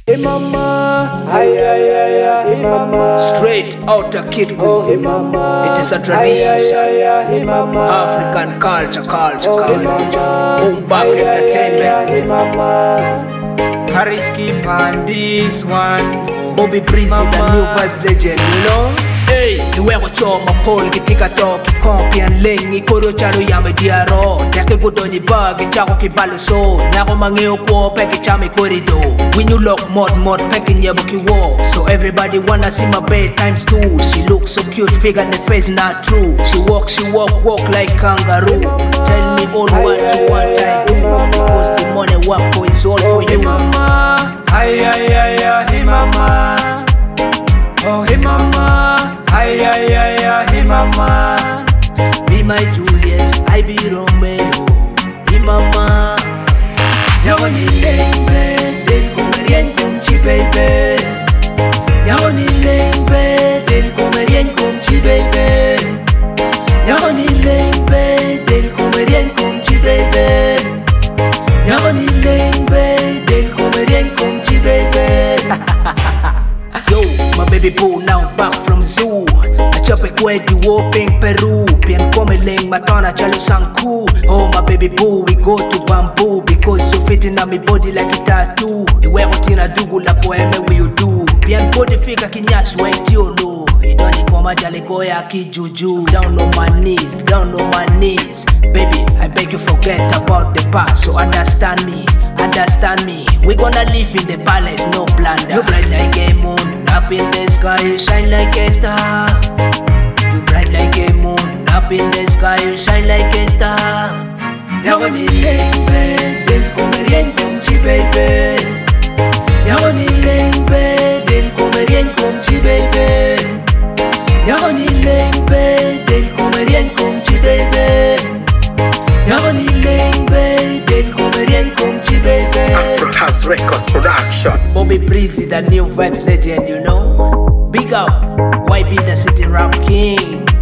Hey mama, ay ay ay ay, hey mama. Straight out a kid Oh, go. hey mama. It is a Ay ay tradition. ay ay, hey mama. African culture. Oh, hey mama. Boom back Ay ay ay ay, entertainment. hey mama. Harris keep on this one. Bobby Breezy, the Mama. new vibes legend, you know? Hey, iwewe choma pole kitika toki kompi and lengi koro charo yame diaro Dake kudonyi bagi chako kibalo so Nyako mangeo kuo peki chame korido When you lock mod peki nyebo kiwo So everybody wanna see my bed times two She looks so cute, figure in the face not true She walk like kangaroo Tell me all what you want I do Because the money work for is all for Hey you mama, ay ay ay ay, hey mama. Oh hey mama, ay ay ay ay, hey mama. Be my Juliet, I be Romeo. Be mama. Yago ni lembe, del comerien con chi baby. Yago ni lembe, del comerien con chi baby. Yago ni lembe, del comerien con chi baby. Yago ni lembe, del comerien con chi baby. Yo, my baby boo now back from zoo. I chop a kwedi whooping Peru. Pien come ling matana chalo sanku. Oh my baby boo, we go to bamboo because you fit in my body like a tattoo. Iwe kutina dugu la poeme we you do. Pien body fika kinyash went yolo. Idoni koma jale koya kijuju. Down on my knees, down on my knees. Baby, I beg you forget about the past. So understand me. We gonna live in the palace, no plunder. You bright like a moon, up in the sky, you shine like a star. You bright like a moon, up in the sky, you shine like a star. Yago ni lembe, del comerien con chi baby. Yago ni lembe, del comerien con chi baby. Yago ni lembe, del comerien con chi baby. Yago ni lembe, del comerien con chi baby. Afro House Records Production. Bobby Breezy, the new vibes legend, you know. Big up, YB the city rap king.